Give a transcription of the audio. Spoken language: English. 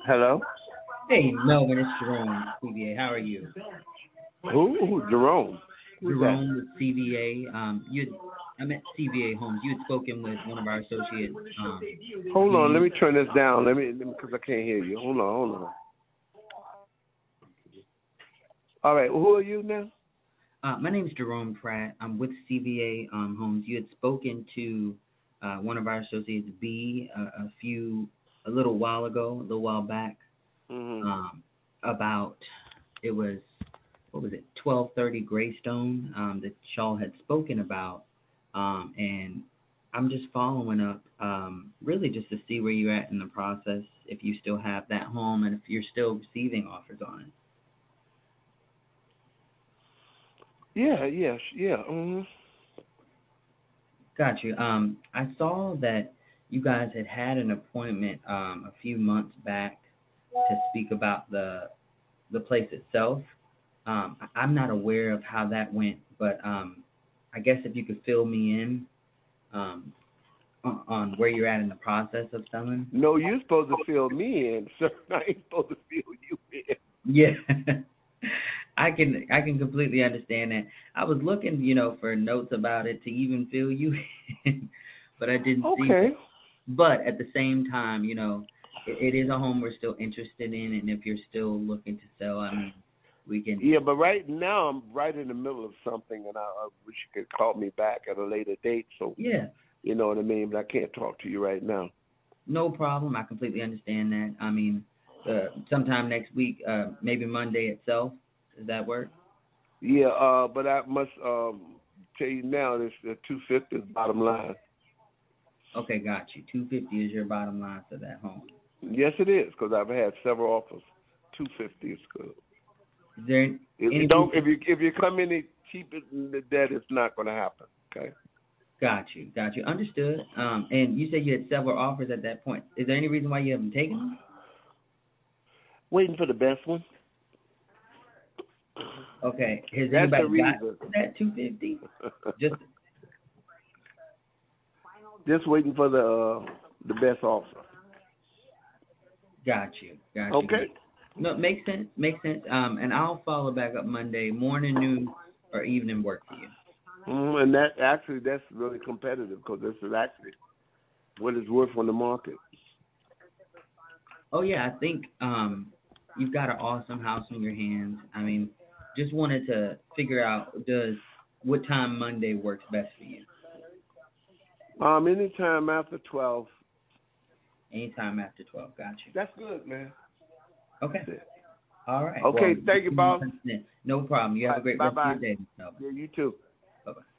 Hello? Hey, Melvin, it's Jerome, CVA. How are you? Who? Jerome. Who's that? Jerome with CVA. I'm at CVA Homes. You had spoken with one of our associates. Hold on, let B. me turn this down. Let me because I can't hear you. Hold on. All right, who are you now? My name is Jerome Pratt. I'm with CVA Homes. You had spoken to one of our associates, B, a little while back, Mm-hmm. about it was what was it, 1230 Greystone that Shaw had spoken about, and I'm just following up, really just to see where you're at in the process, if you still have that home, and if you're still receiving offers on it. Yeah. Mm-hmm. Got you. I saw that you guys had an appointment a few months back to speak about the place itself. I'm not aware of how that went, but I guess if you could fill me in on where you're at in the process of selling. No, you're supposed to fill me in, sir. I ain't supposed to fill you in. Yeah. I can completely understand that. I was looking, for notes about it to even fill you in, but I didn't see Okay. it. But at the same time, it is a home we're still interested in, and if you're still looking to sell, I mean, we can. Yeah, but right now I'm right in the middle of something, and I wish you could call me back at a later date. So Yeah, you know what I mean. But I can't talk to you right now. no problem. I completely understand that. I mean, sometime next week, maybe Monday itself. Does that work? Yeah, but I must tell you now, this the 250 is bottom line. Okay, got you. 250 is your bottom line for that home. Yes, it is, because I've had several offers. 250 is good. Is there If any you don't, reason? if you come any cheaper than that, it's not going to happen. Okay. Got you. Understood. And you said you had several offers at that point. Is there any reason why you haven't taken them? Waiting for the best one. Okay. Has That's the anybody got reason. that 250? Just Just waiting for the best offer. got you. Okay. No, makes sense. And I'll follow back up Monday morning, noon, or evening work for you. And that's really competitive because this is actually what it's worth on the market. Oh yeah, I think you've got an awesome house in your hands. I mean, just wanted to figure out what time Monday works best for you. Anytime after 12. Anytime after 12. Got you. That's good, man. Okay. That's it. All right. Okay, Well, thank you, boss. no problem. You have a great Bye rest of bye. your day, Melvin. Yeah, you too. Bye bye.